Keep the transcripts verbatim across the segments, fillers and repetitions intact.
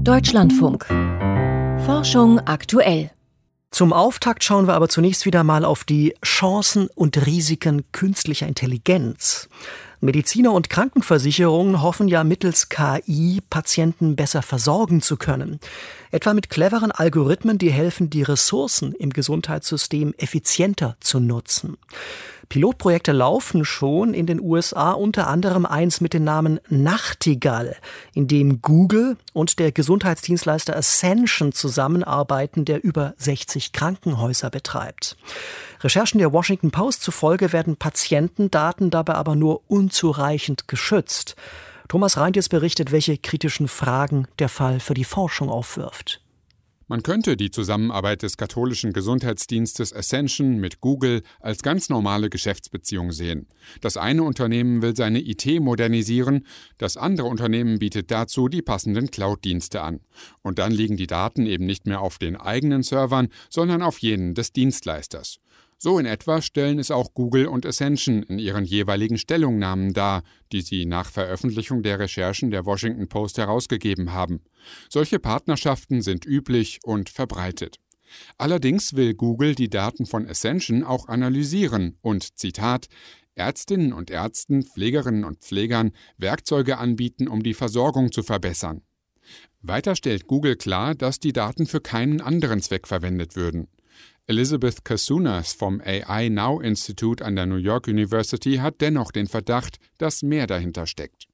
Deutschlandfunk. Forschung aktuell. Zum Auftakt schauen wir aber zunächst wieder mal auf die Chancen und Risiken künstlicher Intelligenz. Mediziner und Krankenversicherungen hoffen ja mittels K I Patienten besser versorgen zu können. Etwa mit cleveren Algorithmen, die helfen, die Ressourcen im Gesundheitssystem effizienter zu nutzen. Pilotprojekte laufen schon in den U S A, unter anderem eins mit dem Namen Nachtigall, in dem Google und der Gesundheitsdienstleister Ascension zusammenarbeiten, der über sechzig Krankenhäuser betreibt. Recherchen der Washington Post zufolge werden Patientendaten dabei aber nur unzureichend geschützt. Thomas Reintjes berichtet, welche kritischen Fragen der Fall für die Forschung aufwirft. Man könnte die Zusammenarbeit des katholischen Gesundheitsdienstes Ascension mit Google als ganz normale Geschäftsbeziehung sehen. Das eine Unternehmen will seine I T modernisieren, das andere Unternehmen bietet dazu die passenden Cloud-Dienste an. Und dann liegen die Daten eben nicht mehr auf den eigenen Servern, sondern auf jenen des Dienstleisters. So in etwa stellen es auch Google und Ascension in ihren jeweiligen Stellungnahmen dar, die sie nach Veröffentlichung der Recherchen der Washington Post herausgegeben haben. Solche Partnerschaften sind üblich und verbreitet. Allerdings will Google die Daten von Ascension auch analysieren und, Zitat, Ärztinnen und Ärzten, Pflegerinnen und Pflegern Werkzeuge anbieten, um die Versorgung zu verbessern. Weiter stellt Google klar, dass die Daten für keinen anderen Zweck verwendet würden. Elizabeth Kasunas vom A I Now Institute an der New York University hat dennoch den Verdacht, dass mehr dahinter steckt.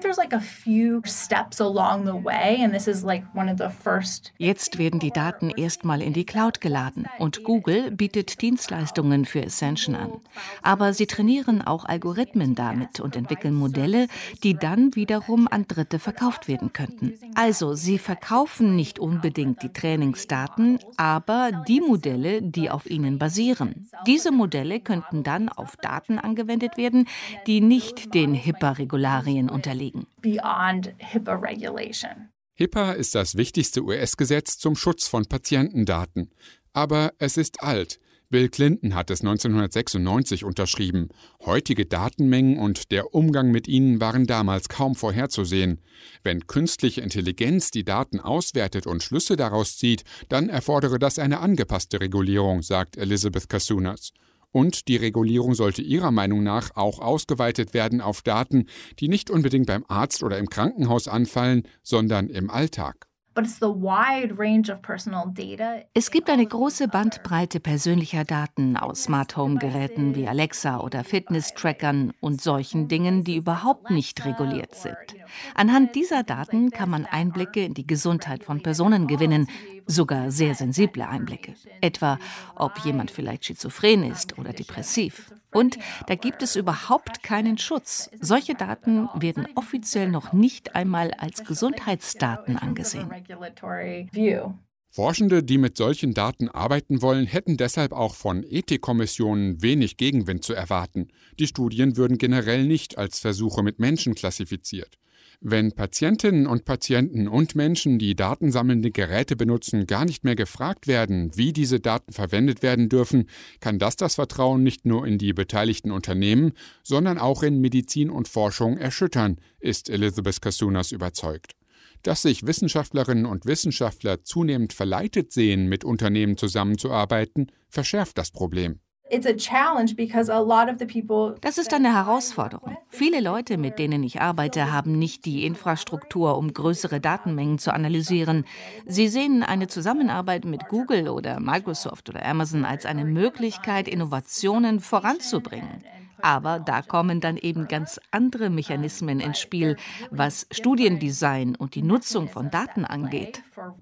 Jetzt werden die Daten erstmal in die Cloud geladen und Google bietet Dienstleistungen für Ascension an. Aber sie trainieren auch Algorithmen damit und entwickeln Modelle, die dann wiederum an Dritte verkauft werden könnten. Also sie verkaufen nicht unbedingt die Trainingsdaten, aber die Modelle, die auf ihnen basieren. Diese Modelle könnten dann auf Daten angewendet werden, die nicht den HIPAA-Regularien unterliegen. Beyond HIPAA regulation. HIPAA ist das wichtigste U S-Gesetz zum Schutz von Patientendaten. Aber es ist alt. Bill Clinton hat es neunzehnhundertsechsundneunzig unterschrieben. Heutige Datenmengen und der Umgang mit ihnen waren damals kaum vorherzusehen. Wenn künstliche Intelligenz die Daten auswertet und Schlüsse daraus zieht, dann erfordere das eine angepasste Regulierung, sagt Elizabeth Kasunas. Und die Regulierung sollte ihrer Meinung nach auch ausgeweitet werden auf Daten, die nicht unbedingt beim Arzt oder im Krankenhaus anfallen, sondern im Alltag. Es gibt eine große Bandbreite persönlicher Daten aus Smart-Home-Geräten wie Alexa oder Fitness-Trackern und solchen Dingen, die überhaupt nicht reguliert sind. Anhand dieser Daten kann man Einblicke in die Gesundheit von Personen gewinnen, sogar sehr sensible Einblicke. Etwa, ob jemand vielleicht schizophren ist oder depressiv. Und da gibt es überhaupt keinen Schutz. Solche Daten werden offiziell noch nicht einmal als Gesundheitsdaten angesehen. Forschende, die mit solchen Daten arbeiten wollen, hätten deshalb auch von Ethikkommissionen wenig Gegenwind zu erwarten. Die Studien würden generell nicht als Versuche mit Menschen klassifiziert. Wenn Patientinnen und Patienten und Menschen, die datensammelnde Geräte benutzen, gar nicht mehr gefragt werden, wie diese Daten verwendet werden dürfen, kann das das Vertrauen nicht nur in die beteiligten Unternehmen, sondern auch in Medizin und Forschung erschüttern, ist Elizabeth Kasunas überzeugt. Dass sich Wissenschaftlerinnen und Wissenschaftler zunehmend verleitet sehen, mit Unternehmen zusammenzuarbeiten, verschärft das Problem. Das ist eine Herausforderung. Viele Leute, mit denen ich arbeite, haben nicht die Infrastruktur, um größere Datenmengen zu analysieren. Sie sehen eine Zusammenarbeit mit Google oder Microsoft oder Amazon als eine Möglichkeit, Innovationen voranzubringen. Aber da kommen dann eben ganz andere Mechanismen ins Spiel, was Studiendesign und die Nutzung von Daten angeht.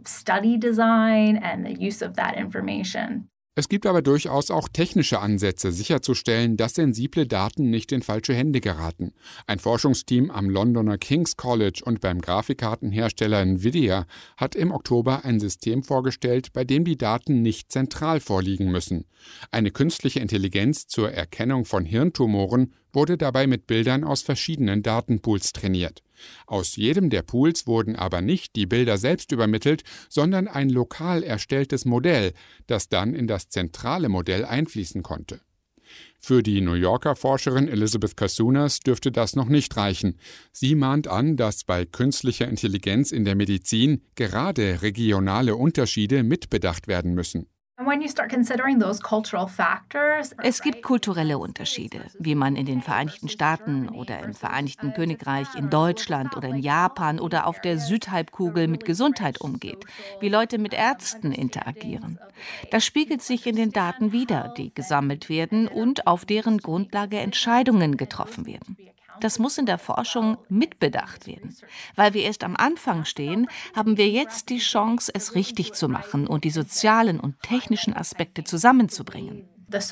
Es gibt aber durchaus auch technische Ansätze, sicherzustellen, dass sensible Daten nicht in falsche Hände geraten. Ein Forschungsteam am Londoner King's College und beim Grafikkartenhersteller Nvidia hat im Oktober ein System vorgestellt, bei dem die Daten nicht zentral vorliegen müssen. Eine künstliche Intelligenz zur Erkennung von Hirntumoren wurde dabei mit Bildern aus verschiedenen Datenpools trainiert. Aus jedem der Pools wurden aber nicht die Bilder selbst übermittelt, sondern ein lokal erstelltes Modell, das dann in das zentrale Modell einfließen konnte. Für die New Yorker Forscherin Elizabeth Kasunas dürfte das noch nicht reichen. Sie mahnt an, dass bei künstlicher Intelligenz in der Medizin gerade regionale Unterschiede mitbedacht werden müssen. Es gibt kulturelle Unterschiede, wie man in den Vereinigten Staaten oder im Vereinigten Königreich, in Deutschland oder in Japan oder auf der Südhalbkugel mit Gesundheit umgeht, wie Leute mit Ärzten interagieren. Das spiegelt sich in den Daten wider, die gesammelt werden und auf deren Grundlage Entscheidungen getroffen werden. Das muss in der Forschung mitbedacht werden. Weil wir erst am Anfang stehen, haben wir jetzt die Chance, es richtig zu machen und die sozialen und technischen Aspekte zusammenzubringen.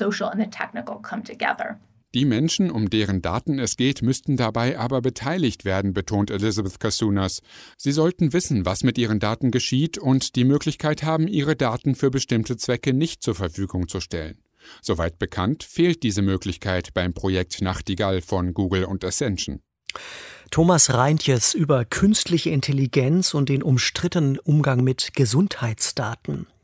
Die Menschen, um deren Daten es geht, müssten dabei aber beteiligt werden, betont Elizabeth Kasunas. Sie sollten wissen, was mit ihren Daten geschieht und die Möglichkeit haben, ihre Daten für bestimmte Zwecke nicht zur Verfügung zu stellen. Soweit bekannt, fehlt diese Möglichkeit beim Projekt Nachtigall von Google und Ascension. Thomas Reintjes über künstliche Intelligenz und den umstrittenen Umgang mit Gesundheitsdaten.